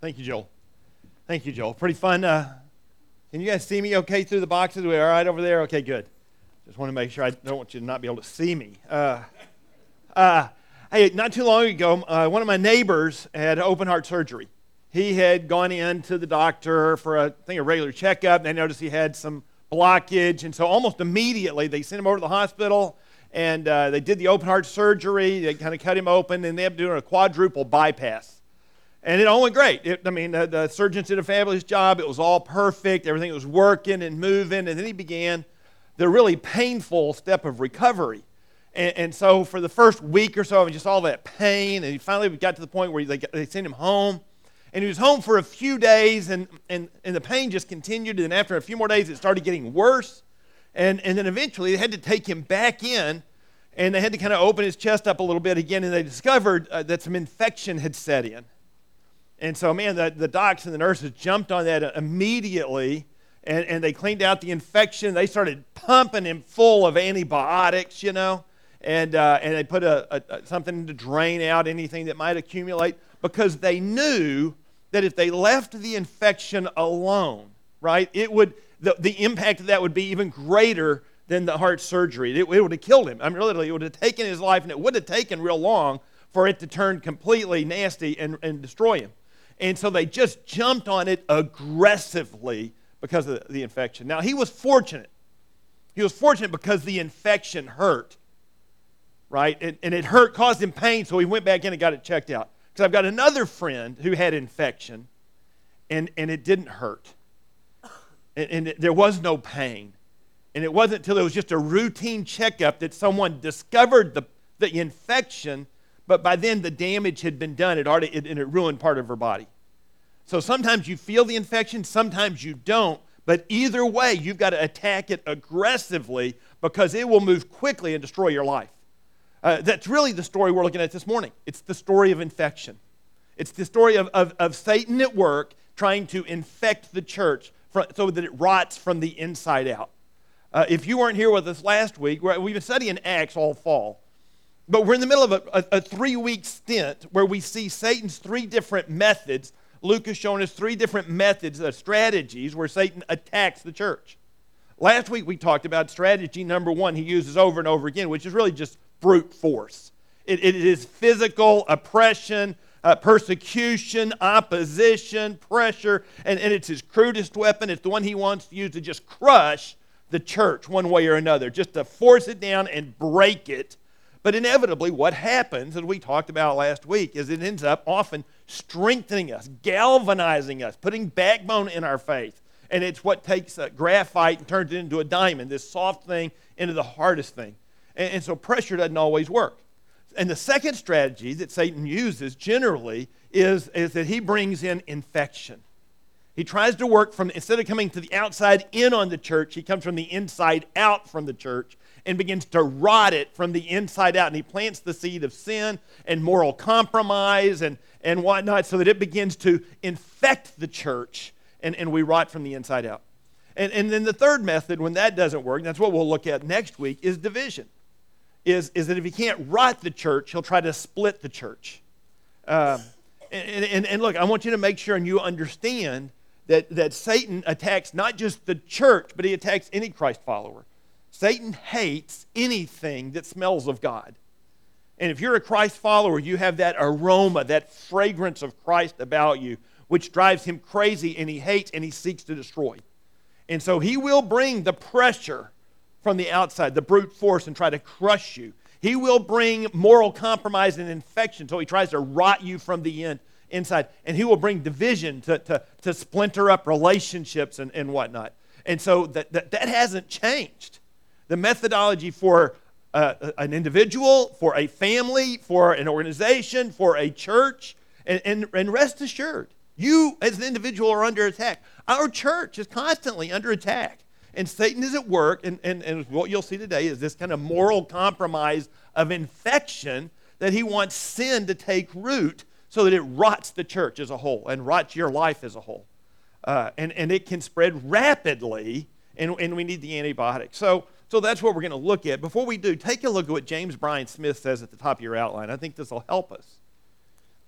Thank you, Joel. Thank you, Joel. Pretty fun. Can you guys see me okay through the boxes? Are we all right over there? Okay, good. Just want to make sure. I don't want you to not be able to see me. Hey, not too long ago, one of my neighbors had open heart surgery. He had gone in to the doctor for a regular checkup, and they noticed he had some blockage, and so almost immediately they sent him over to the hospital, and they did the open heart surgery. They kind of cut him open, and they ended up doing a quadruple bypass. And it all went great. The surgeons did a fabulous job. It was all perfect. Everything was working and moving, and then he began the really painful step of recovery. And so for the first week or so, it was just all that pain, and he finally got to the point where they sent him home. And he was home for a few days, and the pain just continued. And after a few more days, it started getting worse. And then eventually, they had to take him back in, and they had to kind of open his chest up a little bit again, and they discovered that some infection had set in. And so, man, the docs and the nurses jumped on that immediately, and they cleaned out the infection. They started pumping him full of antibiotics, and they put something to drain out anything that might accumulate, because they knew that if they left the infection alone, right, the impact of that would be even greater than the heart surgery. It would have killed him. I mean, literally, it would have taken his life, and it would have taken real long for it to turn completely nasty and destroy him. And so they just jumped on it aggressively because of the infection. Now, he was fortunate. He was fortunate because the infection hurt, right? And it hurt, caused him pain, so he went back in and got it checked out. Because I've got another friend who had infection, and it didn't hurt. And there was no pain. And it wasn't until it was just a routine checkup that someone discovered the infection, but by then the damage had been done. And it ruined part of her body. So sometimes you feel the infection, sometimes you don't. But either way, you've got to attack it aggressively, because it will move quickly and destroy your life. That's really the story we're looking at this morning. It's the story of infection. It's the story of Satan at work trying to infect the church so that it rots from the inside out. If you weren't here with us last week, we've been studying Acts all fall. But we're in the middle of a 3-week stint where we see Satan's 3 different methods. Luke has shown us 3 different methods, strategies, where Satan attacks the church. Last week we talked about strategy number 1 he uses over and over again, which is really just brute force. It is physical oppression, persecution, opposition, pressure, and it's his crudest weapon. It's the one he wants to use to just crush the church one way or another, just to force it down and break it. But inevitably, what happens, as we talked about last week, is it ends up often strengthening us, galvanizing us, putting backbone in our faith. And it's what takes graphite and turns it into a diamond, this soft thing into the hardest thing. And so pressure doesn't always work. And the second strategy that Satan uses generally is that he brings in infection. He tries to work instead of coming to the outside in on the church, he comes from the inside out from the church and begins to rot it from the inside out. And he plants the seed of sin and moral compromise and whatnot, so that it begins to infect the church, and we rot from the inside out. And then the third method, when that doesn't work, and that's what we'll look at next week, is division. Is that if he can't rot the church, he'll try to split the church. And look, I want you to make sure and you understand that Satan attacks not just the church, but he attacks any Christ follower. Satan hates anything that smells of God. And if you're a Christ follower, you have that aroma, that fragrance of Christ about you, which drives him crazy, and he hates and he seeks to destroy. And so he will bring the pressure from the outside, the brute force, and try to crush you. He will bring moral compromise and infection, so he tries to rot you from the inside. And he will bring division to splinter up relationships and whatnot. And so that hasn't changed. The methodology for an individual, for a family, for an organization, for a church, and rest assured, you as an individual are under attack. Our church is constantly under attack. And Satan is at work, and what you'll see today is this kind of moral compromise of infection that he wants sin to take root so that it rots the church as a whole and rots your life as a whole. And it can spread rapidly, and we need the antibiotics. So that's what we're going to look at. Before we do, take a look at what James Bryan Smith says at the top of your outline. I think this will help us.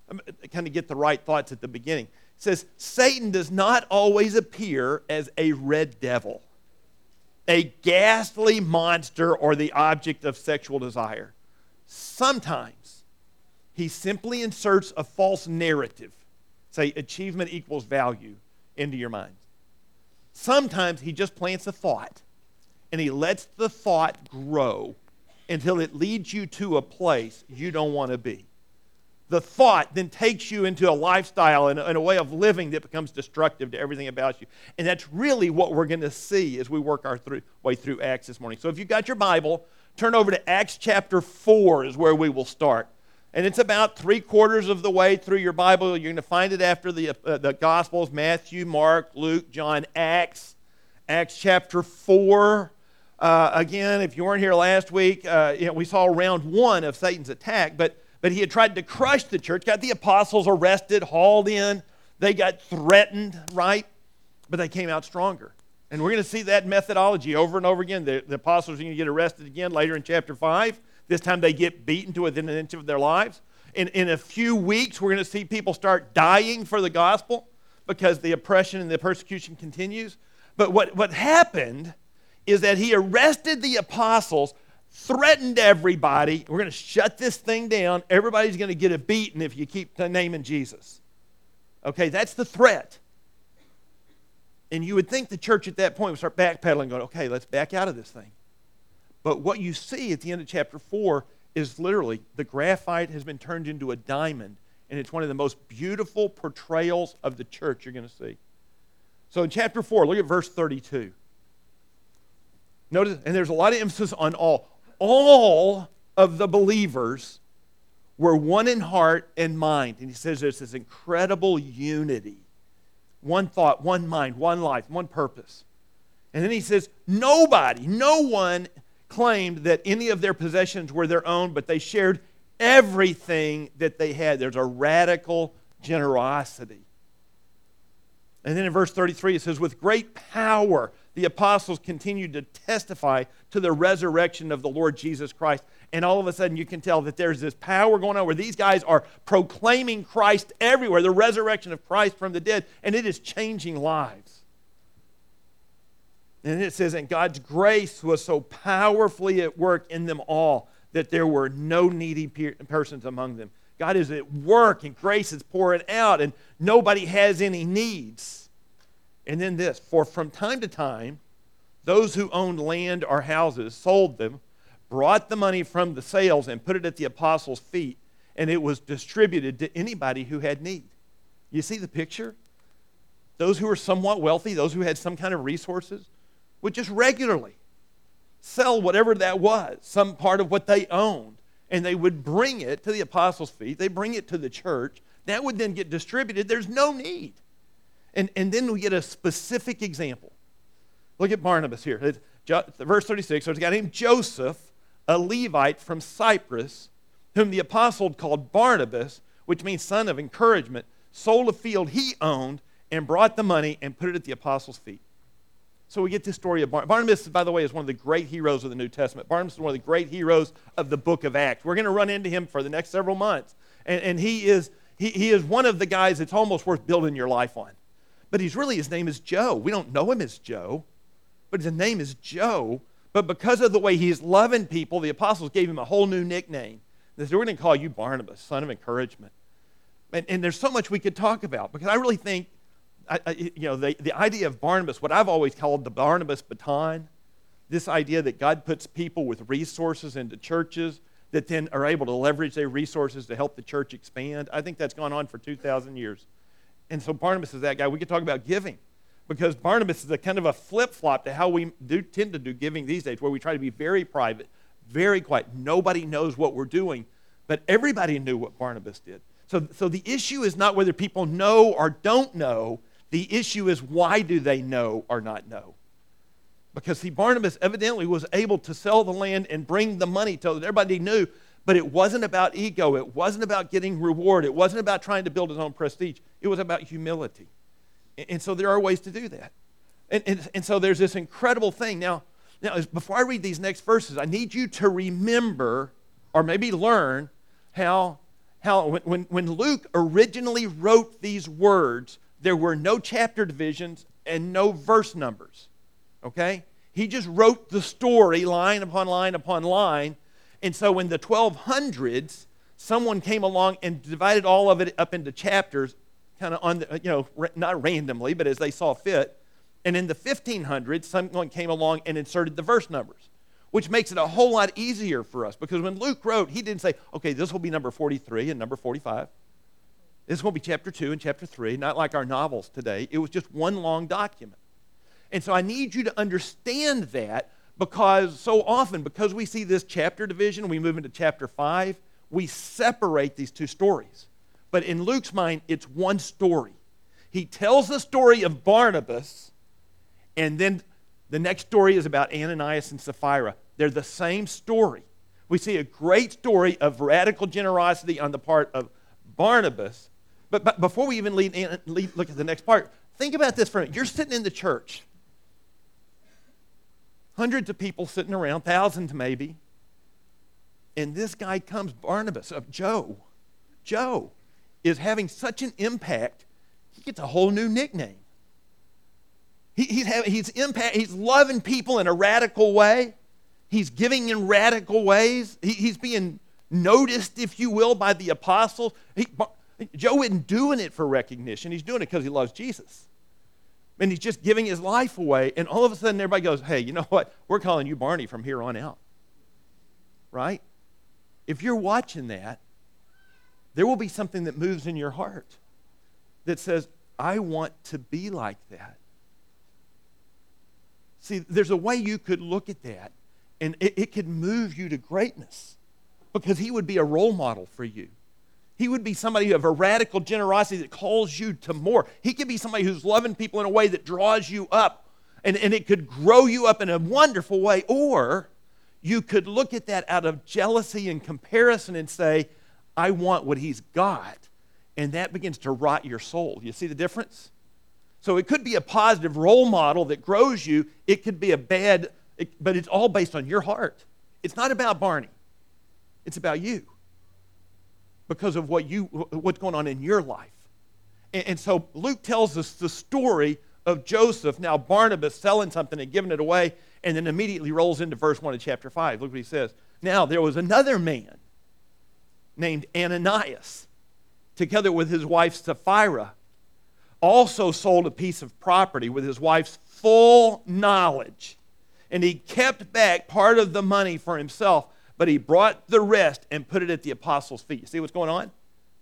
kind of get the right thoughts at the beginning. It says, Satan does not always appear as a red devil, a ghastly monster, or the object of sexual desire. Sometimes he simply inserts a false narrative, say achievement equals value, into your mind. Sometimes he just plants a thought, and he lets the thought grow until it leads you to a place you don't want to be. The thought then takes you into a lifestyle and a way of living that becomes destructive to everything about you. And that's really what we're going to see as we work our way through Acts this morning. So if you've got your Bible, turn over to Acts chapter 4 is where we will start. And it's about 3/4 of the way through your Bible. You're going to find it after the Gospels, Matthew, Mark, Luke, John, Acts. Acts chapter 4. Again, if you weren't here last week, we saw round 1 of Satan's attack, but he had tried to crush the church, got the apostles arrested, hauled in. They got threatened, right? But they came out stronger. And we're going to see that methodology over and over again. The apostles are going to get arrested again later in chapter 5. This time they get beaten to within an inch of their lives. In a few weeks, we're going to see people start dying for the gospel because the oppression and the persecution continues. But what happened is that he arrested the apostles, threatened everybody. We're going to shut this thing down. Everybody's going to get a beating if you keep naming Jesus. Okay, that's the threat. And you would think the church at that point would start backpedaling, going, okay, let's back out of this thing. But what you see at the end of chapter 4 is literally the graphite has been turned into a diamond, and it's one of the most beautiful portrayals of the church you're going to see. So in chapter 4, look at verse 32. Notice, and there's a lot of emphasis on all. All of the believers were one in heart and mind. And he says there's this incredible unity. One thought, one mind, one life, one purpose. And then he says, no one claimed that any of their possessions were their own, but they shared everything that they had. There's a radical generosity. And then in verse 33 it says, with great power the apostles continued to testify to the resurrection of the Lord Jesus Christ. And all of a sudden you can tell that there's this power going on where these guys are proclaiming Christ everywhere, the resurrection of Christ from the dead, and it is changing lives. And it says, and God's grace was so powerfully at work in them all that there were no needy persons among them. God is at work and grace is pouring out and nobody has any needs. And then this, for from time to time, those who owned land or houses sold them, brought the money from the sales and put it at the apostles' feet, and it was distributed to anybody who had need. You see the picture? Those who were somewhat wealthy, those who had some kind of resources, would just regularly sell whatever that was, some part of what they owned, and they would bring it to the apostles' feet. They bring it to the church. That would then get distributed. There's no need. And then we get a specific example. Look at Barnabas here. Verse 36, there's a guy named Joseph, a Levite from Cyprus, whom the apostle called Barnabas, which means son of encouragement, sold a field he owned and brought the money and put it at the apostles' feet. So we get this story of Barnabas, by the way, is one of the great heroes of the New Testament. Barnabas is one of the great heroes of the book of Acts. We're going to run into him for the next several months. And he is one of the guys that's almost worth building your life on. But his name is Joe. We don't know him as Joe, but his name is Joe. But because of the way he's loving people, the apostles gave him a whole new nickname. They said, we're going to call you Barnabas, son of encouragement. And there's so much we could talk about, because I really think the idea of Barnabas, what I've always called the Barnabas baton, this idea that God puts people with resources into churches that then are able to leverage their resources to help the church expand. I think that's gone on for 2,000 years. And so Barnabas is that guy. We could talk about giving, because Barnabas is a kind of a flip-flop to how we tend to do giving these days, where we try to be very private, very quiet. Nobody knows what we're doing, but everybody knew what Barnabas did. So the issue is not whether people know or don't know. The issue is, why do they know or not know? Because, see, Barnabas evidently was able to sell the land and bring the money so that everybody knew, but it wasn't about ego. It wasn't about getting reward. It wasn't about trying to build his own prestige. It was about humility. And so there are ways to do that. And so there's this incredible thing. Now, before I read these next verses, I need you to remember, or maybe learn, how how when Luke originally wrote these words, there were no chapter divisions and no verse numbers, okay? He just wrote the story line upon line upon line. And so in the 1200s, someone came along and divided all of it up into chapters, kind of on the, not randomly, but as they saw fit. And in the 1500s, someone came along and inserted the verse numbers, which makes it a whole lot easier for us. Because when Luke wrote, he didn't say, okay, this will be number 43 and number 45. This will be chapter 2 and chapter 3, not like our novels today. It was just one long document. And so I need you to understand that, because so often, because we see this chapter division, we move into chapter 5, we separate these two stories. But in Luke's mind, it's one story. He tells the story of Barnabas, and then the next story is about Ananias and Sapphira. They're the same story. We see a great story of radical generosity on the part of Barnabas. But before we even look at the next part, think about this for a minute. You're sitting in the church. Hundreds of people sitting around, thousands maybe. And this guy comes, Barnabas, of Joe. Joe is having such an impact, he gets a whole new nickname. He's loving people in a radical way. He's giving in radical ways. He's being noticed, if you will, by the apostles. Joe isn't doing it for recognition. He's doing it because he loves Jesus. And he's just giving his life away. And all of a sudden, everybody goes, hey, you know what? We're calling you Barney from here on out. Right? If you're watching that, there will be something that moves in your heart that says, I want to be like that. See, there's a way you could look at that, and it could move you to greatness, because he would be a role model for you. He would be somebody who have a radical generosity that calls you to more. He could be somebody who's loving people in a way that draws you up, and it could grow you up in a wonderful way. Or you could look at that out of jealousy and comparison and say, I want what he's got, and that begins to rot your soul. You see the difference? So it could be a positive role model that grows you. It could be a bad, but it's all based on your heart. It's not about Barney. It's about you, because of what's going on in your life. And so Luke tells us the story of Joseph, now Barnabas, selling something and giving it away, and then immediately rolls into verse 1 of chapter 5. Look what he says. Now there was another man named Ananias, together with his wife Sapphira, also sold a piece of property with his wife's full knowledge. And he kept back part of the money for himself, but he brought the rest and put it at the apostles' feet. You see what's going on?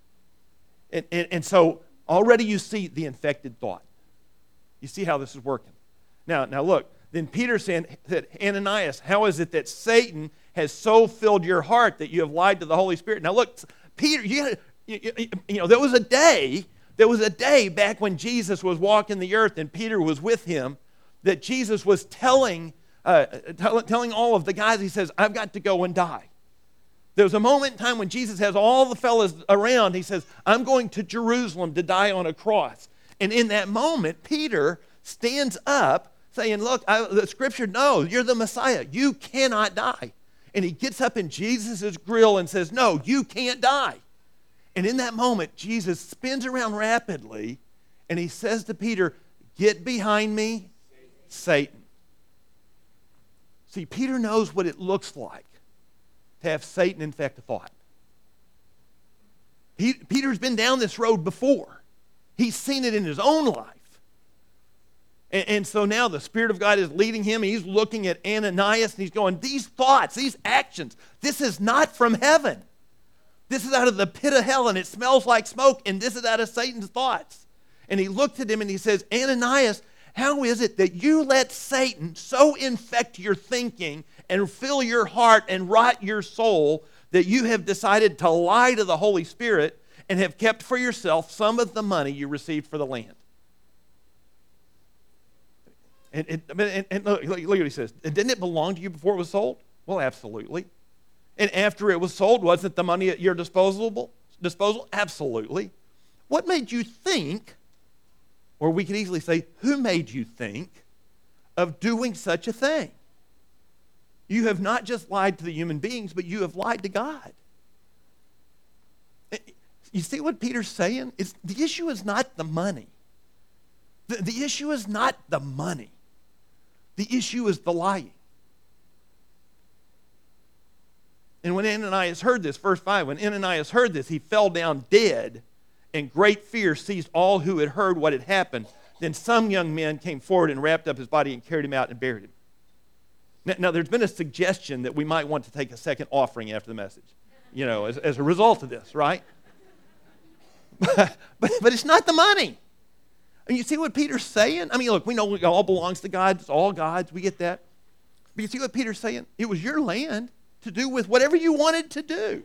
And so already you see the infected thought. You see how this is working. Now look, then Peter said, Ananias, how is it that Satan has so filled your heart that you have lied to the Holy Spirit? Now look, Peter, there was a day back when Jesus was walking the earth and Peter was with him, that Jesus was telling all of the guys, he says, I've got to go and die. There was a moment in time when Jesus has all the fellas around. He says, I'm going to Jerusalem to die on a cross. And in that moment, Peter stands up saying, look, the scripture, no, you're the Messiah. You cannot die. And he gets up in Jesus' grill and says, no, you can't die. And in that moment, Jesus spins around rapidly, and he says to Peter, get behind me, Satan. See, Peter knows what it looks like to have Satan infect a thought. Peter's been down this road before. He's seen it in his own life. And so now the Spirit of God is leading him. He's looking at Ananias, and he's going, these thoughts, these actions, this is not from heaven. This is out of the pit of hell, and it smells like smoke, and this is out of Satan's thoughts. And he looked at him, and he says, Ananias, how is it that you let Satan so infect your thinking and fill your heart and rot your soul that you have decided to lie to the Holy Spirit and have kept for yourself some of the money you received for the land? And look what he says. Didn't it belong to you before it was sold? Well, absolutely. And after it was sold, wasn't the money at your disposal? Absolutely. What made you think, or we could easily say, who made you think of doing such a thing? You have not just lied to the human beings, but you have lied to God. You see what Peter's saying? The issue is not the money. The issue is not the money. The issue is the lying. And when Ananias heard this, verse 5, when Ananias heard this, he fell down dead, and great fear seized all who had heard what had happened. Then some young men came forward and wrapped up his body and carried him out and buried him. Now there's been a suggestion that we might want to take a second offering after the message, as a result of this, right? But it's not the money. And you see what Peter's saying? I mean, look, we know it all belongs to God. It's all God's. We get that. But you see what Peter's saying? It was your land to do with whatever you wanted to do.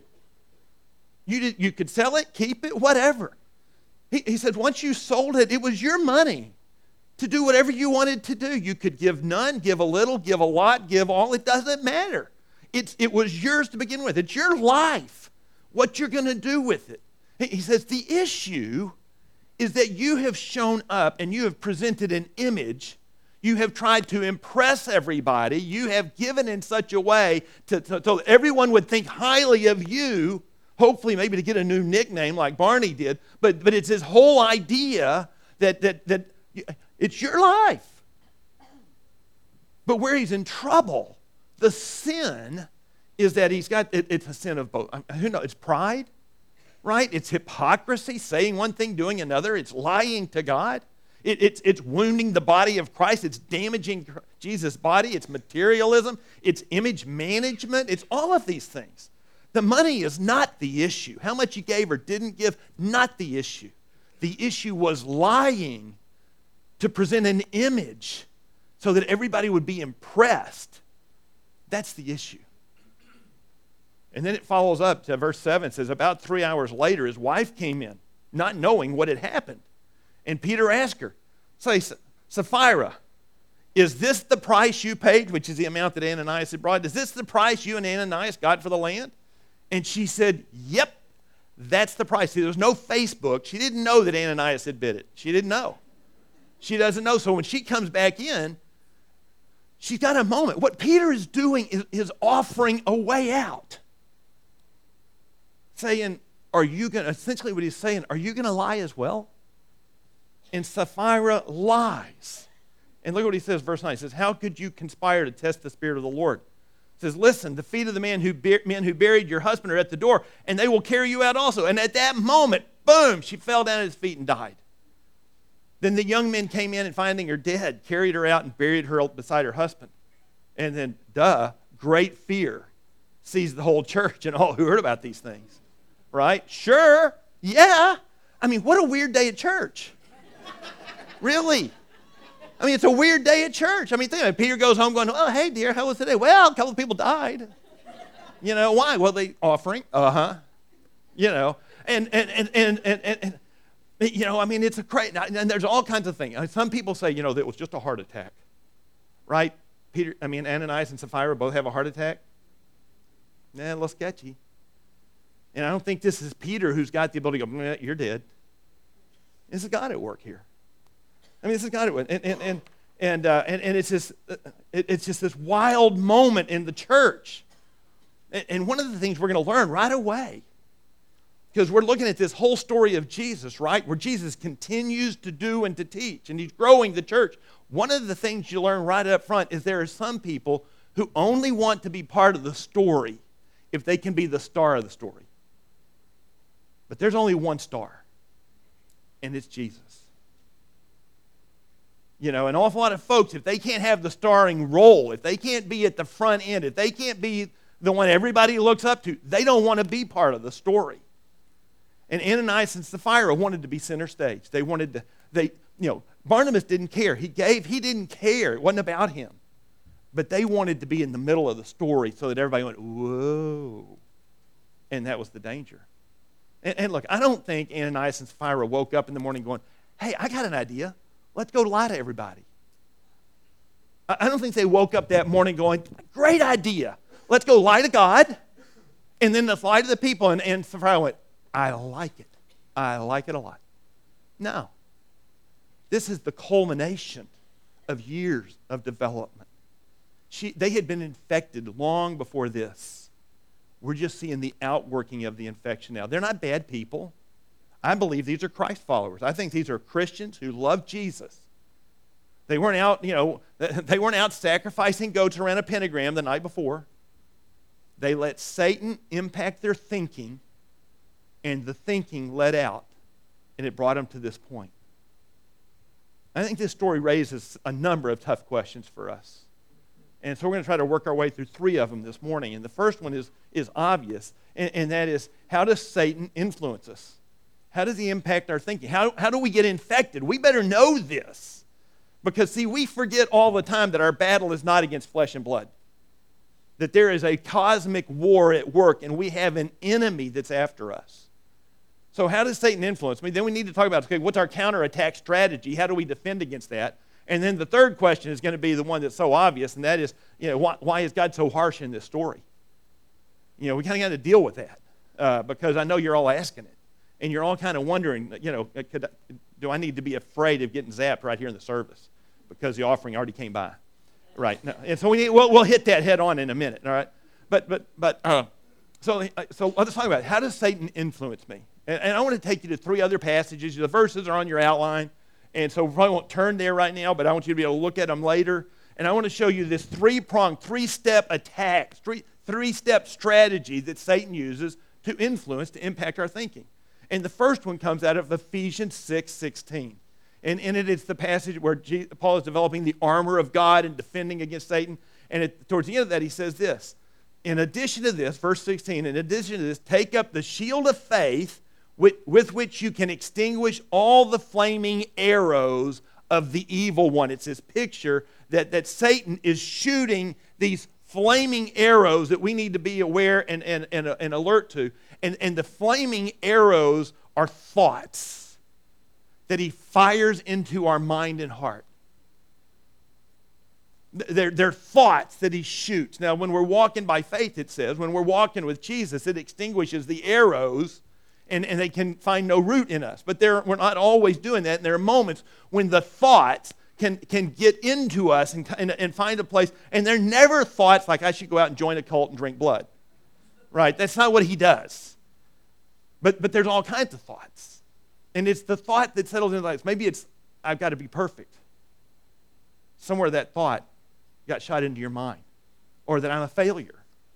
You could sell it, keep it, whatever. He said once you sold it, it was your money to do whatever you wanted to do. You could give none, give a little, give a lot, give all. It doesn't matter. It was yours to begin with. It's your life, what you're going to do with it. He says the issue is that you have shown up and you have presented an image. You have tried to impress everybody. You have given in such a way so everyone would think highly of you, hopefully maybe to get a new nickname like Barney did. But it's this whole idea that it's your life. But where he's in trouble, the sin is that it's a sin of both. Who knows? It's pride. Right? It's hypocrisy, saying one thing, doing another. It's lying to God. It's wounding the body of Christ. It's damaging Jesus' body. It's materialism. It's image management. It's all of these things. The money is not the issue. How much you gave or didn't give, not the issue. The issue was lying to present an image so that everybody would be impressed. That's the issue. And then it follows up to verse 7. It says, about 3 hours later, his wife came in, not knowing what had happened. And Peter asked her, say, Sapphira, is this the price you paid, which is the amount that Ananias had brought? Is this the price you and Ananias got for the land? And she said, yep, that's the price. See, there was no Facebook. She didn't know that Ananias had bid it. She didn't know. She doesn't know. So when she comes back in, she's got a moment. What Peter is doing is offering a way out. Saying, essentially what he's saying, are you going to lie as well? And Sapphira lies. And look what he says, verse 9. He says, how could you conspire to test the Spirit of the Lord? He says, listen, the feet of the men who buried your husband are at the door, and they will carry you out also. And at that moment, boom, she fell down at his feet and died. Then the young men came in and finding her dead, carried her out and buried her beside her husband. And then, great fear seized the whole church and all who heard about these things. Right? Sure. Yeah. I mean, what a weird day at church. Really. I mean, it's a weird day at church. I mean, think about it. Peter goes home going, oh, hey, dear, how was today? Well, a couple of people died. Why? Well, they offering. And I mean, it's a crazy, and there's all kinds of things. Some people say, that it was just a heart attack. Right? Ananias and Sapphira both have a heart attack. A little sketchy. And I don't think this is Peter who's got the ability to go, you're dead. This is God at work here. I mean, this is God at work. And it's just this wild moment in the church. And one of the things we're going to learn right away, because we're looking at this whole story of Jesus, right, where Jesus continues to do and to teach, and he's growing the church. One of the things you learn right up front is there are some people who only want to be part of the story if they can be the star of the story. But there's only one star, and it's Jesus. An awful lot of folks, if they can't have the starring role, if they can't be at the front end, if they can't be the one everybody looks up to, they don't want to be part of the story. And Ananias and Sapphira wanted to be center stage. They wanted to, Barnabas didn't care. He didn't care. It wasn't about him. But they wanted to be in the middle of the story so that everybody went, whoa. And that was the danger. And look, I don't think Ananias and Sapphira woke up in the morning going, hey, I got an idea. Let's go lie to everybody. I don't think they woke up that morning going, great idea. Let's go lie to God. And then let's lie to the people. And Sapphira went, I like it. I like it a lot. No. This is the culmination of years of development. They had been infected long before this. We're just seeing the outworking of the infection now. They're not bad people. I believe these are Christ followers. I think these are Christians who love Jesus. They weren't out, they weren't out sacrificing goats around a pentagram the night before. They let Satan impact their thinking, and the thinking led out, and it brought them to this point. I think this story raises a number of tough questions for us. And so we're going to try to work our way through 3 of them this morning. And the first one is obvious, and that is, how does Satan influence us? How does he impact our thinking? How do we get infected? We better know this. Because, see, we forget all the time that our battle is not against flesh and blood. That there is a cosmic war at work, and we have an enemy that's after us. So how does Satan influence me? Then we need to talk about, okay, what's our counterattack strategy? How do we defend against that? And then the third question is going to be the one that's so obvious, and that is, why is God so harsh in this story? We kind of got to deal with that because I know you're all asking it. And you're all kind of wondering, do I need to be afraid of getting zapped right here in the service because the offering already came by? Right. No, and so we'll hit that head on in a minute, all right? So let's talk about it. How does Satan influence me? And I want to take you to 3 other passages. The verses are on your outline, and so we probably won't turn there right now, but I want you to be able to look at them later. And I want to show you this 3-pronged, 3-step attack, 3-step strategy that Satan uses to influence, to impact our thinking. And the first one comes out of Ephesians 6:16. And in it, it's the passage where Paul is developing the armor of God and defending against Satan. And towards the end of that, he says this. In addition to this, verse 16, in addition to this, take up the shield of faith with which you can extinguish all the flaming arrows of the evil one. It's this picture that Satan is shooting these flaming arrows that we need to be aware and alert to. And the flaming arrows are thoughts that he fires into our mind and heart. They're thoughts that he shoots. Now, when we're walking by faith, it says, when we're walking with Jesus, it extinguishes the arrows and they can find no root in us. But we're not always doing that. And there are moments when the thoughts can get into us and find a place. And they're never thoughts like I should go out and join a cult and drink blood. Right? That's not what he does. But there's all kinds of thoughts. And it's the thought that settles into life. Maybe it's, I've got to be perfect. Somewhere that thought got shot into your mind. Or that I'm a failure.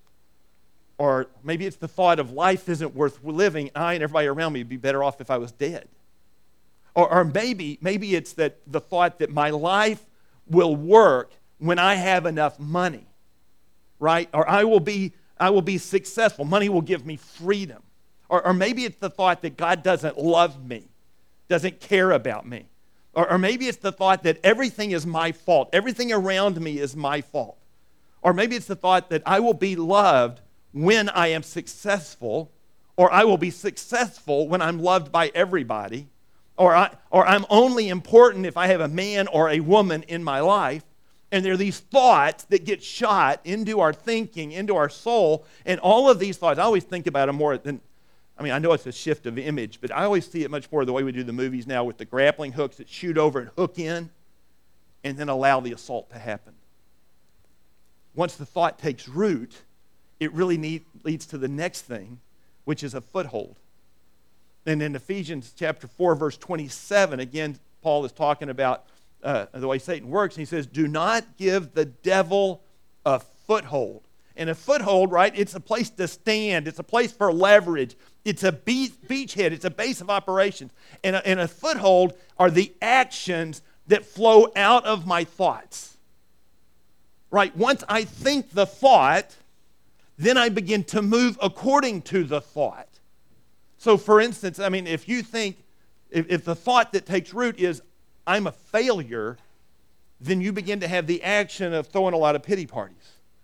Or maybe it's the thought of life isn't worth living. I and everybody around me would be better off if I was dead. Or maybe it's the thought that my life will work when I have enough money. Right? Or I will be successful. Money will give me freedom. Or maybe it's the thought that God doesn't love me, doesn't care about me. Or maybe it's the thought that everything is my fault. Everything around me is my fault. Or maybe it's the thought that I will be loved when I am successful. Or I will be successful when I'm loved by everybody. Or I'm only important if I have a man or a woman in my life. And there are these thoughts that get shot into our thinking, into our soul. And all of these thoughts, I always think about them more than, I know it's a shift of image, but I always see it much more the way we do the movies now with the grappling hooks that shoot over and hook in and then allow the assault to happen. Once the thought takes root, it really leads to the next thing, which is a foothold. And in Ephesians chapter 4, verse 27, again, Paul is talking about the way Satan works. And he says, do not give the devil a foothold. And a foothold, right, it's a place to stand. It's a place for leverage. It's a beachhead. It's a base of operations. And a foothold are the actions that flow out of my thoughts. Right? Once I think the thought, then I begin to move according to the thought. So, for instance, if you think, if the thought that takes root is, I'm a failure, then you begin to have the action of throwing a lot of pity parties.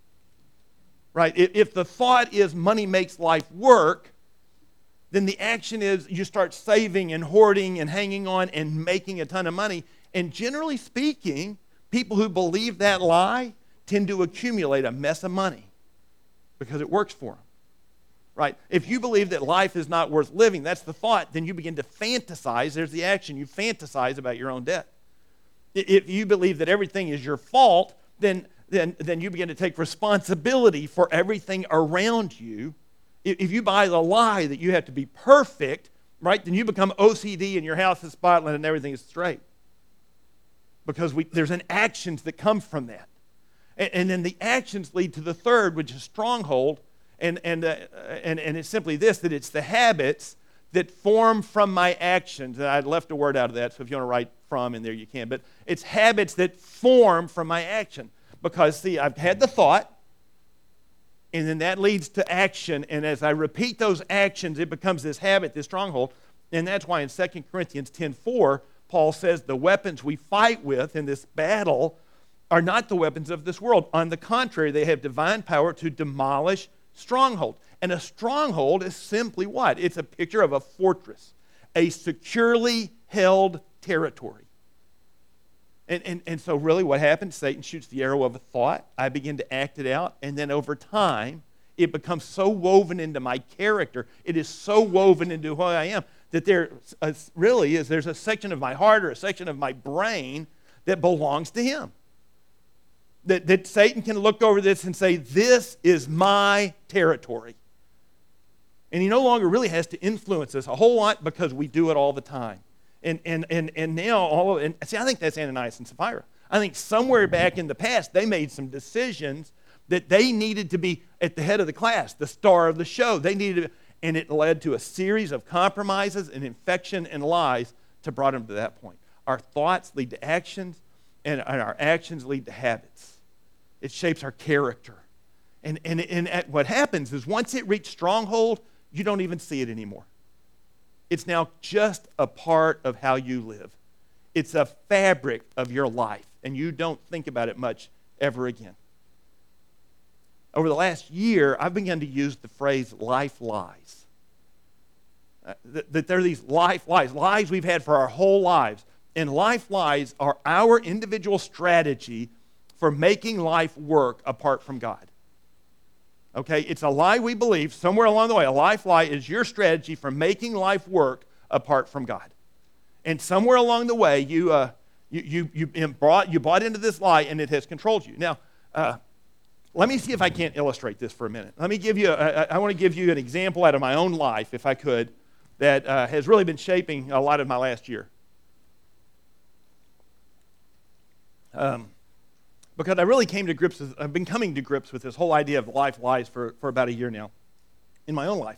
Right? If the thought is money makes life work, then the action is you start saving and hoarding and hanging on and making a ton of money. And generally speaking, people who believe that lie tend to accumulate a mess of money because it works for them. Right? If you believe that life is not worth living, that's the thought, then you begin to fantasize. There's the action. You fantasize about your own debt. If you believe that everything is your fault, then you begin to take responsibility for everything around you. If you buy the lie that you have to be perfect right? Then you become OCD and your house is spotless and everything is straight. Because there's an actions that come from that. And then the actions lead to the third, which is stronghold. And it's simply this, that it's the habits that form from my actions. And I left a word out of that, so if you want to write from in there, you can. But it's habits that form from my action. Because, see, I've had the thought, and then that leads to action. And as I repeat those actions, it becomes this habit, this stronghold. And that's why in 2 Corinthians 10:4, Paul says the weapons we fight with in this battle are not the weapons of this world. On the contrary, they have divine power to demolish strongholds. And a stronghold is simply what? It's a picture of a fortress, a securely held territory. And so really what happens, Satan shoots the arrow of a thought. I begin to act it out. And then over time, it becomes so woven into my character. It is so woven into who I am that there's a section of my heart or a section of my brain that belongs to him. That Satan can look over this and say, this is my territory. And he no longer really has to influence us a whole lot because we do it all the time. And now I think that's Ananias and Sapphira. I think somewhere back in the past they made some decisions that they needed to be at the head of the class, the star of the show. And it led to a series of compromises and infection and lies to brought them to that point. Our thoughts lead to actions, and our actions lead to habits. It shapes our character. And what happens is once it reaches stronghold, you don't even see it anymore. It's now just a part of how you live. It's a fabric of your life, and you don't think about it much ever again. Over the last year, I've begun to use the phrase life lies. That there are these life lies we've had for our whole lives. And life lies are our individual strategy for making life work apart from God. Okay, it's a lie we believe somewhere along the way. A life lie is your strategy for making life work apart from God. And somewhere along the way, you bought into this lie, and it has controlled you. Now, let me see if I can't illustrate this for a minute. Let me give you. I want to give you an example out of my own life, if I could, that has really been shaping a lot of my last year. Because I really I've been coming to grips with this whole idea of life lies for about a year now in my own life.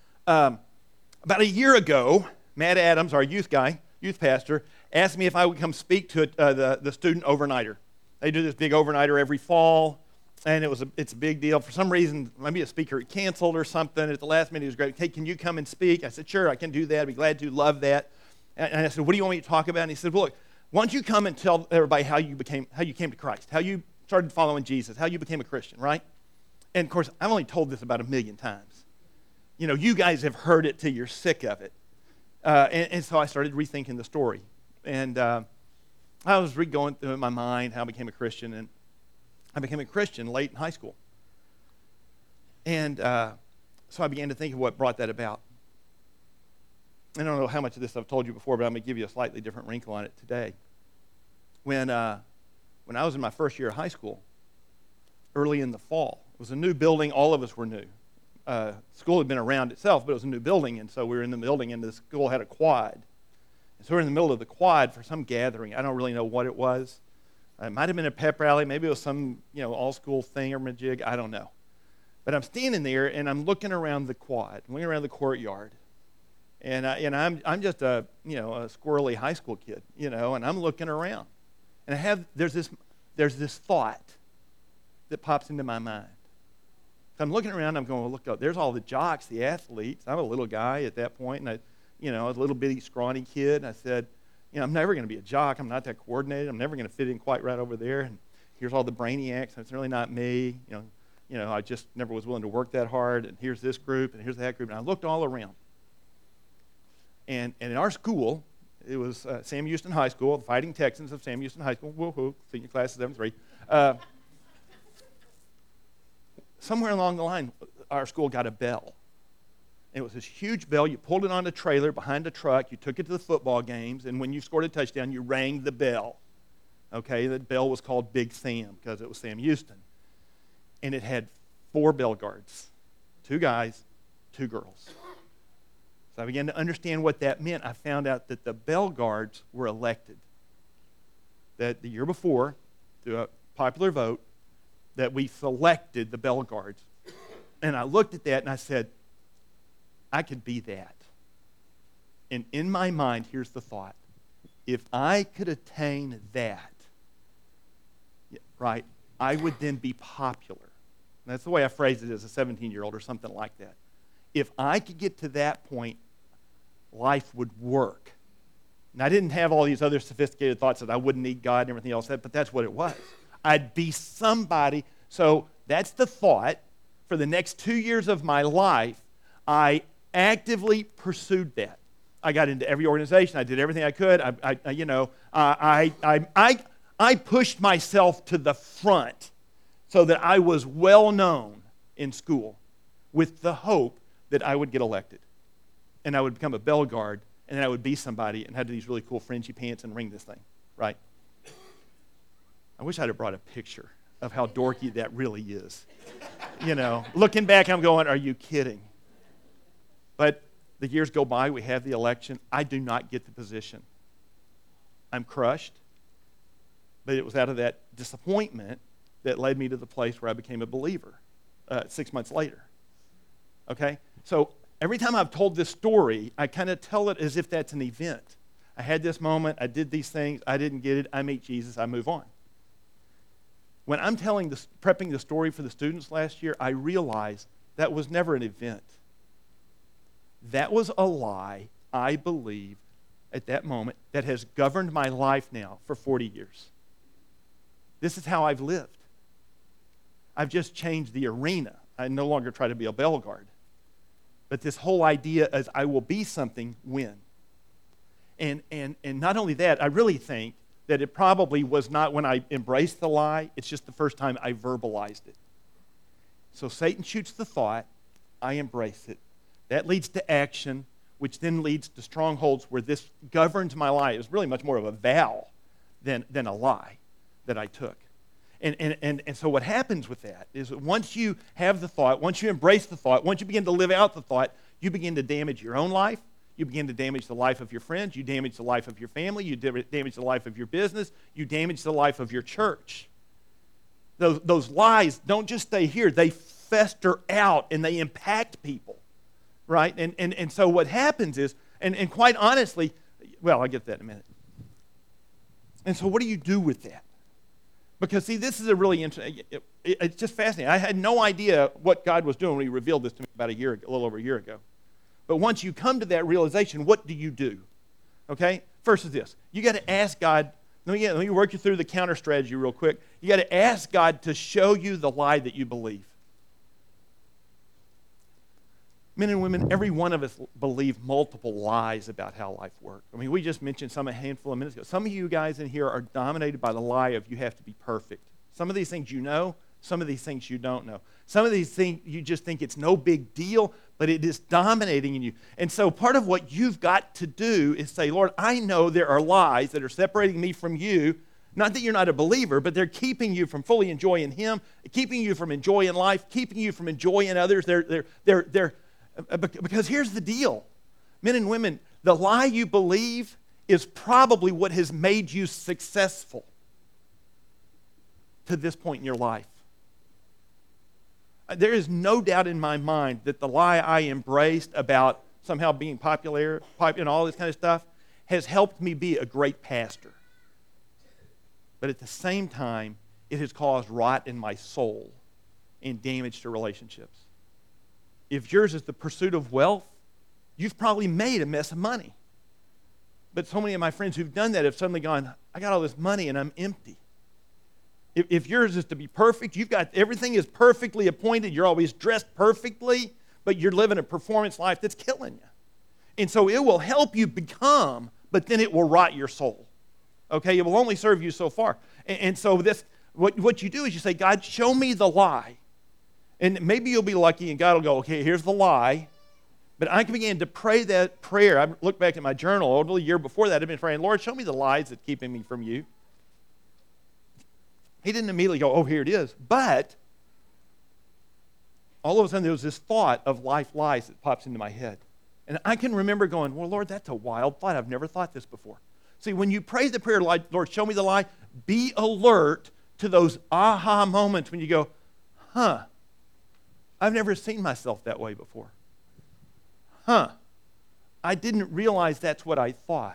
About a year ago, Matt Adams, our youth pastor, asked me if I would come speak to the student overnighter. They do this big overnighter every fall, and it's a big deal. For some reason, maybe a speaker had canceled or something. At the last minute, he was great. Hey, can you come and speak? I said, sure, I can do that. I'd be glad to. Love that. And I said, what do you want me to talk about? And he said, well, look, why don't you come and tell everybody how you came to Christ, how you started following Jesus, how you became a Christian, right? And, of course, I've only told this about 1,000,000 times. You know, you guys have heard it till you're sick of it. And so I started rethinking the story. And I was going through in my mind how I became a Christian. And I became a Christian late in high school. And so I began to think of what brought that about. I don't know how much of this I've told you before, but I'm going to give you a slightly different wrinkle on it today. When I was in my first year of high school, early in the fall, it was a new building. All of us were new. School had been around itself, but it was a new building, and so we were in the building, and the school had a quad. And so we were in the middle of the quad for some gathering. I don't really know what it was. It might have been a pep rally. Maybe it was some all-school thing or majig. I don't know. But I'm standing there, and I'm looking around the quad, looking around the courtyard. And I'm just a squirrely high school kid, and I'm looking around. And there's this thought that pops into my mind. So I'm looking around, I'm going, well, look, there's all the jocks, the athletes. I'm a little guy at that point, and I was a little bitty, scrawny kid. And I said, I'm never going to be a jock. I'm not that coordinated. I'm never going to fit in quite right over there. And here's all the brainiacs. It's really not me. I just never was willing to work that hard. And here's this group, and here's that group. And I looked all around. And in our school, it was Sam Houston High School, the Fighting Texans of Sam Houston High School, woo-hoo, senior class of 7-3. Somewhere along the line, our school got a bell. And it was this huge bell. You pulled it on a trailer behind a truck. You took it to the football games. And when you scored a touchdown, you rang the bell. Okay, the bell was called Big Sam because it was Sam Houston. And it had 4 bell guards, 2 guys, 2 girls. So I began to understand what that meant. I found out that the Bell Guards were elected. That the year before, through a popular vote, that we selected the Bell Guards. And I looked at that and I said, I could be that. And in my mind, here's the thought. If I could attain that, right, I would then be popular. And that's the way I phrased it as a 17-year-old or something like that. If I could get to that point, life would work. And I didn't have all these other sophisticated thoughts that I wouldn't need God and everything else, but that's what it was. I'd be somebody. So that's the thought. For the next 2 years of my life, I actively pursued that. I got into every organization. I did everything I could. I pushed myself to the front so that I was well known in school with the hope that I would get elected. And I would become a Bell Guard, and then I would be somebody and have these really cool fringy pants and ring this thing, right? I wish I'd have brought a picture of how dorky that really is. Looking back, I'm going, are you kidding? But the years go by, we have the election. I do not get the position. I'm crushed. But it was out of that disappointment that led me to the place where I became a believer 6 months later. Okay? So every time I've told this story, I kind of tell it as if that's an event. I had this moment, I did these things, I didn't get it, I meet Jesus, I move on. When I'm prepping the story for the students last year, I realized that was never an event. That was a lie, I believe, at that moment, that has governed my life now for 40 years. This is how I've lived. I've just changed the arena. I no longer try to be a Bell Guard. But this whole idea is I will be something when. And not only that, I really think that it probably was not when I embraced the lie, it's just the first time I verbalized it. So Satan shoots the thought, I embrace it. That leads to action, which then leads to strongholds where this governs my life. It was really much more of a vow than a lie that I took. And so what happens with that is that once you have the thought, once you embrace the thought, once you begin to live out the thought, you begin to damage your own life. You begin to damage the life of your friends. You damage the life of your family. You damage the life of your business. You damage the life of your church. Those lies don't just stay here. They fester out and they impact people, right? And so what happens is, and quite honestly, well, I'll get to that in a minute. And so what do you do with that? Because, see, this is a really interesting, it's just fascinating. I had no idea what God was doing when he revealed this to me about a little over a year ago. But once you come to that realization, what do you do? Okay? First is this. You got to ask God, let me work you through the counter strategy real quick. You got to ask God to show you the lie that you believe. Men and women, every one of us believe multiple lies about how life works. I mean, we just mentioned some a handful of minutes ago. Some of you guys in here are dominated by the lie of you have to be perfect. Some of these things you know, some of these things you don't know. Some of these things you just think it's no big deal, but it is dominating in you. And so part of what you've got to do is say, Lord, I know there are lies that are separating me from you. Not that you're not a believer, but they're keeping you from fully enjoying him, keeping you from enjoying life, keeping you from enjoying others. Because here's the deal. Men and women, the lie you believe is probably what has made you successful to this point in your life. There is no doubt in my mind that the lie I embraced about somehow being popular and all this kind of stuff has helped me be a great pastor. But at the same time, it has caused rot in my soul and damage to relationships. If yours is the pursuit of wealth, you've probably made a mess of money. But so many of my friends who've done that have suddenly gone, I got all this money and I'm empty. If yours is to be perfect, you've got everything is perfectly appointed, you're always dressed perfectly, but you're living a performance life that's killing you. And so it will help you become, but then it will rot your soul. Okay, it will only serve you so far. And so this, what you do is you say, God, show me the lie. And maybe you'll be lucky and God will go, okay, here's the lie. But I began to pray that prayer. I look back at my journal, over the year before that, I've been praying, Lord, show me the lies that's keeping me from you. He didn't immediately go, oh, here it is. But all of a sudden there was this thought of life lies that pops into my head. And I can remember going, well, Lord, that's a wild thought. I've never thought this before. See, when you pray the prayer, like, Lord, show me the lie, be alert to those aha moments when you go, I've never seen myself that way before. I didn't realize that's what I thought.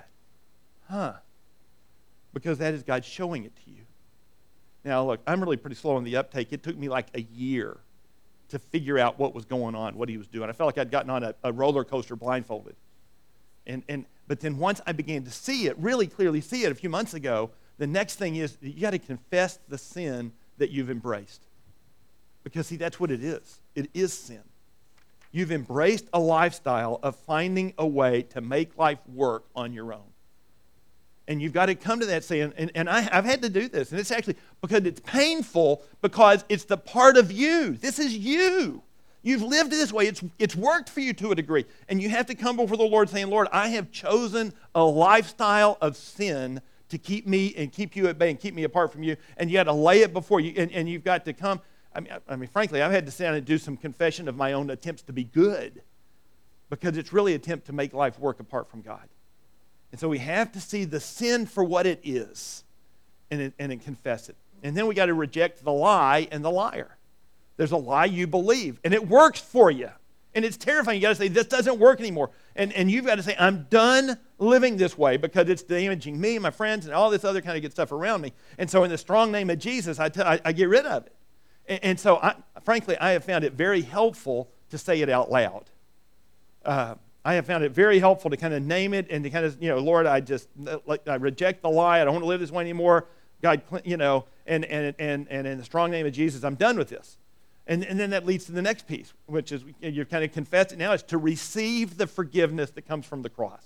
Because that is God showing it to you. Now, look, I'm really pretty slow on the uptake. It took me like a year to figure out what was going on, what he was doing. I felt like I'd gotten on a roller coaster blindfolded. But then once I began to see it, really clearly see it a few months ago, the next thing is you got to confess the sin that you've embraced. Because, see, that's what it is. It is sin. You've embraced a lifestyle of finding a way to make life work on your own. And you've got to come to that saying, and I've had to do this, and it's actually because it's painful, because it's the part of you. This is you. You've lived this way. It's worked for you to a degree. And you have to come before the Lord saying, Lord, I have chosen a lifestyle of sin to keep me and keep you at bay and keep me apart from you. And you got to lay it before you, and you've got to come. I mean, frankly, I've had to sit down and do some confession of my own attempts to be good, because it's really an attempt to make life work apart from God. And so we have to see the sin for what it is and confess it. And then we got to reject the lie and the liar. There's a lie you believe, and it works for you. And it's terrifying. You got to say, this doesn't work anymore. And you've got to say, I'm done living this way because it's damaging me, my friends, and all this other kind of good stuff around me. And so in the strong name of Jesus, I get rid of it. And so, frankly, I have found it very helpful to say it out loud. I have found it very helpful to kind of name it and to kind of, Lord, I reject the lie. I don't want to live this way anymore. God, and in the strong name of Jesus, I'm done with this. And then that leads to the next piece, which is you've kind of confessed it now. It's to receive the forgiveness that comes from the cross.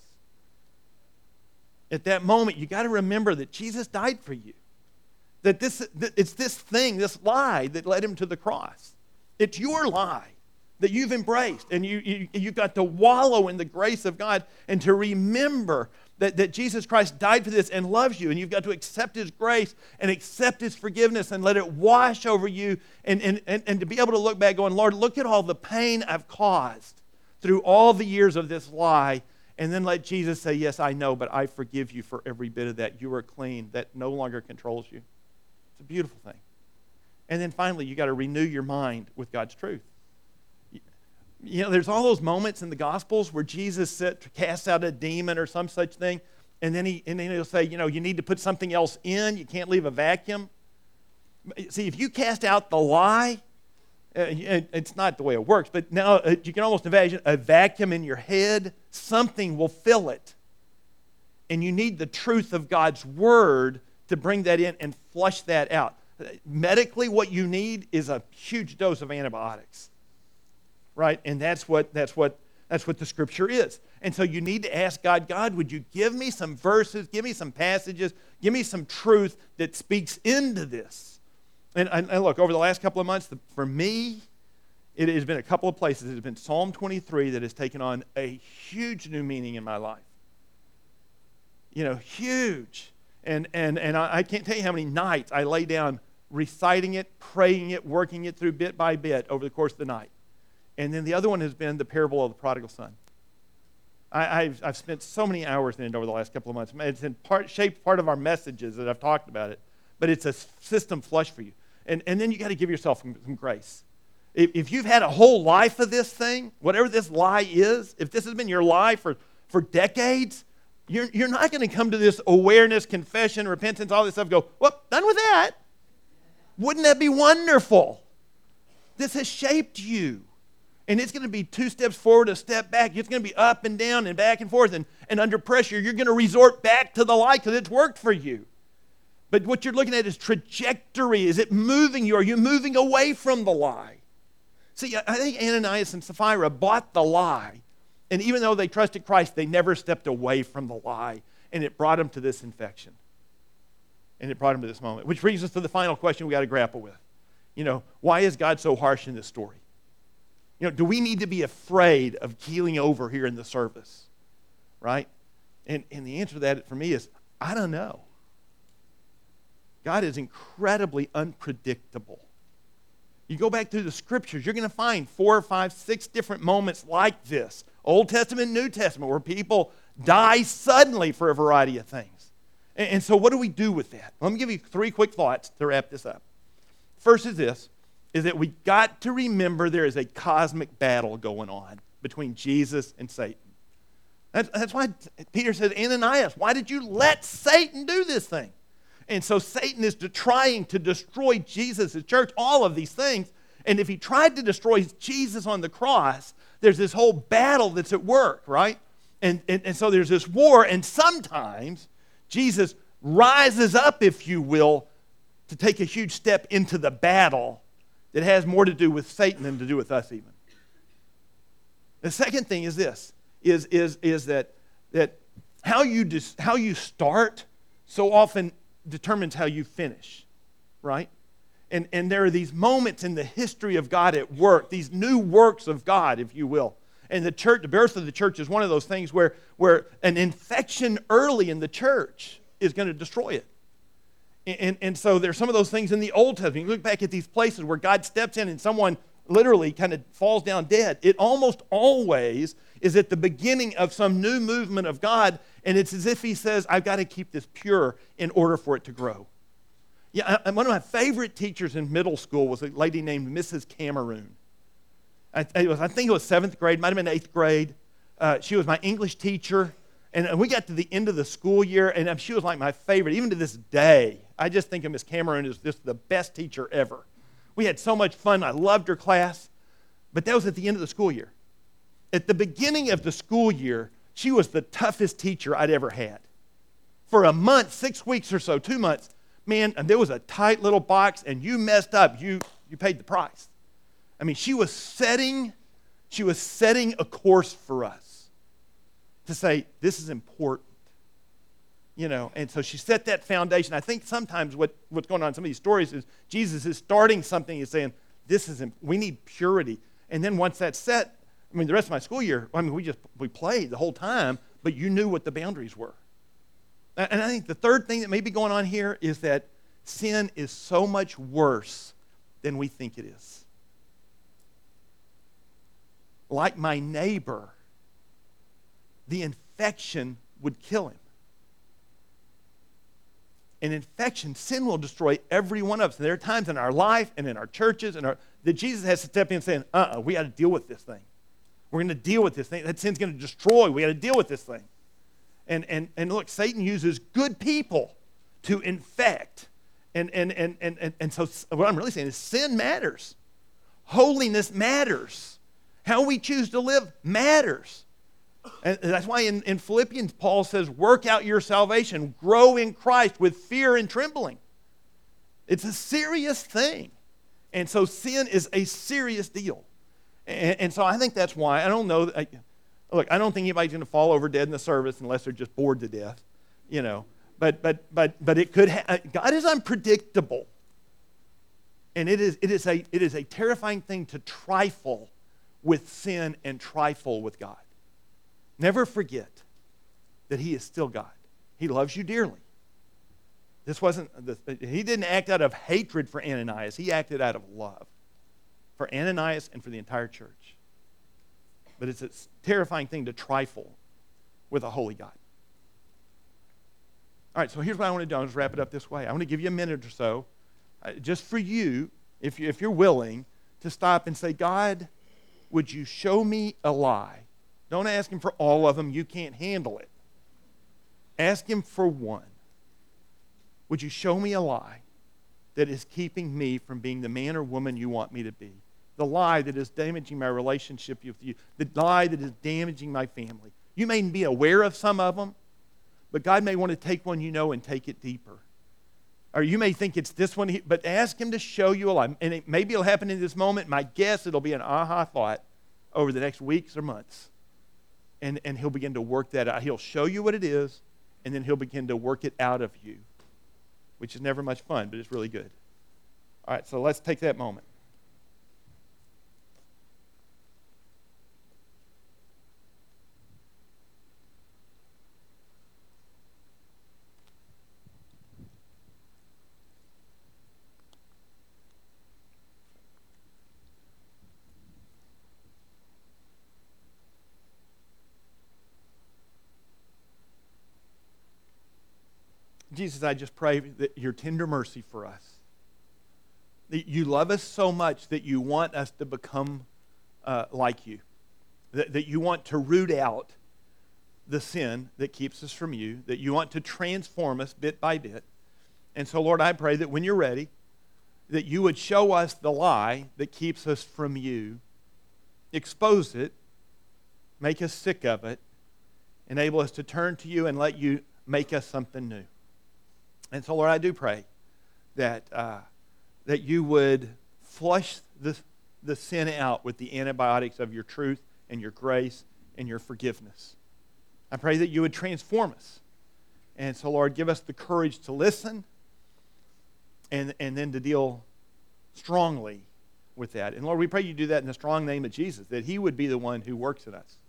At that moment, you got to remember that Jesus died for you. That it's this thing, this lie that led him to the cross. It's your lie that you've embraced, and you've got to wallow in the grace of God and to remember that Jesus Christ died for this and loves you, and you've got to accept his grace and accept his forgiveness and let it wash over you, and to be able to look back going, Lord, look at all the pain I've caused through all the years of this lie, and then let Jesus say, yes, I know, but I forgive you for every bit of that. You are clean. That no longer controls you. It's a beautiful thing. And then finally, you got to renew your mind with God's truth. There's all those moments in the Gospels where Jesus casts out a demon or some such thing, and then he'll say, you need to put something else in. You can't leave a vacuum. See, if you cast out the lie, it's not the way it works, but now you can almost imagine a vacuum in your head. Something will fill it. And you need the truth of God's word to bring that in and flush that out. Medically, what you need is a huge dose of antibiotics. Right? And that's what the scripture is. And so you need to ask God, would you give me some verses, give me some passages, give me some truth that speaks into this? And look, over the last couple of months, for me, it has been a couple of places. It has been Psalm 23 that has taken on a huge new meaning in my life. Huge. And I can't tell you how many nights I lay down reciting it, praying it, working it through bit by bit over the course of the night. And then the other one has been the parable of the prodigal son. I've spent so many hours in it over the last couple of months. It's shaped part of our messages that I've talked about it. But it's a system flush for you. And then you got to give yourself some grace. If you've had a whole life of this thing, whatever this lie is, if this has been your lie for decades, you're not going to come to this awareness, confession, repentance, all this stuff, go, well, done with that. Wouldn't that be wonderful? This has shaped you. And it's going to be 2 steps forward, a step back. It's going to be up and down and back and forth. And under pressure, you're going to resort back to the lie because it's worked for you. But what you're looking at is trajectory. Is it moving you? Are you moving away from the lie? See, I think Ananias and Sapphira bought the lie. And even though they trusted Christ, they never stepped away from the lie. And it brought them to this infection. And it brought them to this moment. Which brings us to the final question we got to grapple with. Why is God so harsh in this story? Do we need to be afraid of keeling over here in the service? Right? And the answer to that for me is, I don't know. God is incredibly unpredictable. You go back through the scriptures, you're going to find 4 or 5, 6 different moments like this Old Testament, New Testament, where people die suddenly for a variety of things. And so what do we do with that? Let me give you 3 quick thoughts to wrap this up. First is this, is that we got to remember there is a cosmic battle going on between Jesus and Satan. That's why Peter says, Ananias, why did you let Satan do this thing? And so Satan is trying to destroy Jesus' church, all of these things. And if he tried to destroy Jesus on the cross, there's this whole battle that's at work, right? And so there's this war, and sometimes Jesus rises up, if you will, to take a huge step into the battle that has more to do with Satan than to do with us even. The second thing is this, is that how you start so often determines how you finish, right? And there are these moments in the history of God at work, these new works of God, if you will. And the church, the birth of the church is one of those things where an infection early in the church is going to destroy it. And so there's some of those things in the Old Testament. You look back at these places where God steps in and someone literally kind of falls down dead. It almost always is at the beginning of some new movement of God, and it's as if he says, I've got to keep this pure in order for it to grow. Yeah, one of my favorite teachers in middle school was a lady named Mrs. Cameroon. I think it was 7th grade, might have been 8th grade. She was my English teacher, and we got to the end of the school year, and she was like my favorite. Even to this day, I just think of Miss Cameroon as just the best teacher ever. We had so much fun. I loved her class, but that was at the end of the school year. At the beginning of the school year, she was the toughest teacher I'd ever had. For a month, 6 weeks or so, 2 months, man, and there was a tight little box, and you messed up, you paid the price. I mean, she was setting a course for us to say, this is important. You know, and so she set that foundation. I think sometimes what's going on in some of these stories is Jesus is starting something. He's saying, we need purity. And then once that's set, I mean, the rest of my school year, I mean, we played the whole time, but you knew what the boundaries were. And I think the third thing that may be going on here is that sin is so much worse than we think it is. Like my neighbor, the infection would kill him. An infection, sin will destroy every one of us. And there are times in our life and in our churches that Jesus has to step in and say, we got to deal with this thing. We're going to deal with this thing. That sin's going to destroy. We got to deal with this thing. And look, Satan uses good people to infect. And so what I'm really saying is sin matters. Holiness matters. How we choose to live matters. And that's why in Philippians, Paul says, work out your salvation, grow in Christ with fear and trembling. It's a serious thing. And so sin is a serious deal. And so I think that's why, I don't know, I don't think anybody's going to fall over dead in the service unless they're just bored to death, you know. But it could, God is unpredictable. And it is a terrifying thing to trifle with sin and trifle with God. Never forget that he is still God. He loves you dearly. He didn't act out of hatred for Ananias. He acted out of love for Ananias and for the entire church. But it's a terrifying thing to trifle with a holy God. All right, so here's what I want to do. I'll just wrap it up this way. I want to give you a minute or so, just for you, if you're willing, to stop and say, God, would you show me a lie? Don't ask him for all of them. You can't handle it. Ask him for one. Would you show me a lie that is keeping me from being the man or woman you want me to be? The lie that is damaging my relationship with you. The lie that is damaging my family. You may be aware of some of them, but God may want to take one you know and take it deeper. Or you may think it's this one, but ask him to show you a lie. And maybe it'll happen in this moment. My guess, it'll be an aha thought over the next weeks or months. And he'll begin to work that out. He'll show you what it is, and then he'll begin to work it out of you, which is never much fun, but it's really good. All right, so let's take that moment. Jesus, I just pray that your tender mercy for us. That you love us so much that you want us to become like you. That you want to root out the sin that keeps us from you. That you want to transform us bit by bit. And so, Lord, I pray that when you're ready, that you would show us the lie that keeps us from you, expose it, make us sick of it, enable us to turn to you and let you make us something new. And so, Lord, I do pray that that you would flush the sin out with the antibiotics of your truth and your grace and your forgiveness. I pray that you would transform us. And so, Lord, give us the courage to listen and then to deal strongly with that. And Lord, we pray you do that in the strong name of Jesus, that he would be the one who works in us.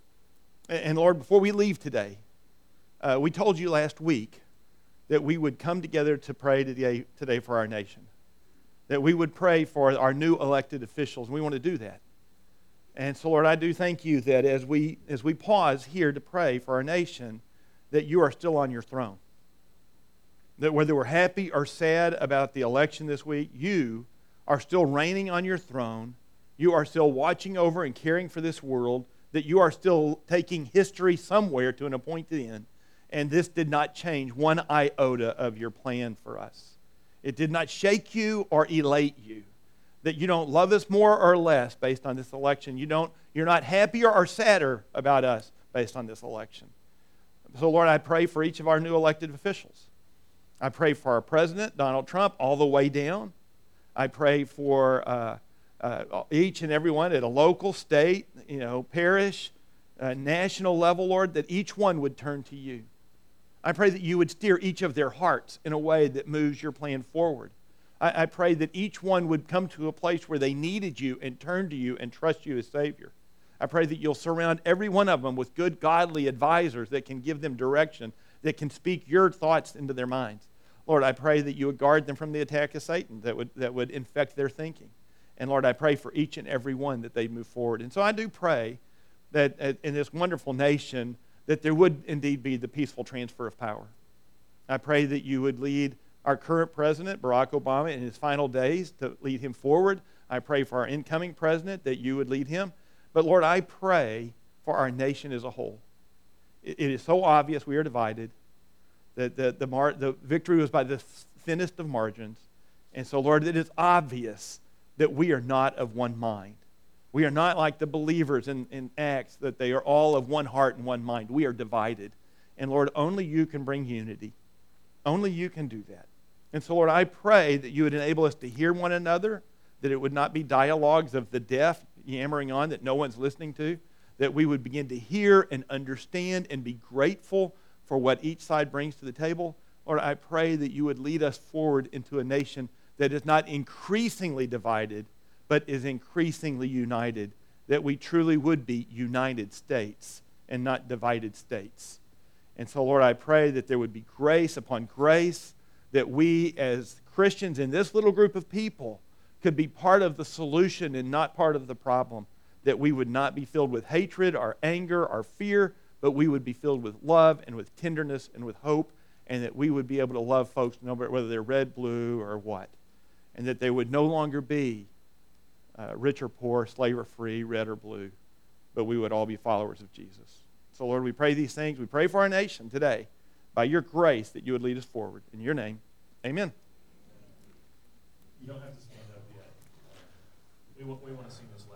And Lord, before we leave today, we told you last week that we would come together to pray today for our nation. That we would pray for our new elected officials. And we want to do that. And so, Lord, I do thank you that as we pause here to pray for our nation, that you are still on your throne. That whether we're happy or sad about the election this week, you are still reigning on your throne. You are still watching over and caring for this world. That you are still taking history somewhere to an appointed end. And this did not change one iota of your plan for us. It did not shake you or elate you. That you don't love us more or less based on this election. You're not happier or sadder about us based on this election. So, Lord, I pray for each of our new elected officials. I pray for our president, Donald Trump, all the way down. I pray for each and every one at a local, state, parish, national level, Lord, that each one would turn to you. I pray that you would steer each of their hearts in a way that moves your plan forward. I pray that each one would come to a place where they needed you and turn to you and trust you as Savior. I pray that you'll surround every one of them with good, godly advisors that can give them direction, that can speak your thoughts into their minds. Lord, I pray that you would guard them from the attack of Satan that would infect their thinking. And Lord, I pray for each and every one that they move forward. And so I do pray that in this wonderful nation that there would indeed be the peaceful transfer of power. I pray that you would lead our current president, Barack Obama, in his final days, to lead him forward. I pray for our incoming president that you would lead him. But Lord, I pray for our nation as a whole. It is so obvious we are divided, that the victory was by the thinnest of margins. And so, Lord, it is obvious that we are not of one mind. We are not like the believers in Acts, that they are all of one heart and one mind. We are divided. And Lord, only you can bring unity. Only you can do that. And so, Lord, I pray that you would enable us to hear one another, that it would not be dialogues of the deaf yammering on that no one's listening to, that we would begin to hear and understand and be grateful for what each side brings to the table. Lord, I pray that you would lead us forward into a nation that is not increasingly divided, but is increasingly united, that we truly would be united states and not divided states. And so, Lord, I pray that there would be grace upon grace, that we as Christians in this little group of people could be part of the solution and not part of the problem, that we would not be filled with hatred or anger or fear, but we would be filled with love and with tenderness and with hope, and that we would be able to love folks no matter whether they're red, blue, or what, and that they would no longer be rich or poor, slave or free, red or blue, but we would all be followers of Jesus. So, Lord, we pray these things. We pray for our nation today by your grace that you would lead us forward. In your name, amen. You don't have to stand up yet. We want to sing this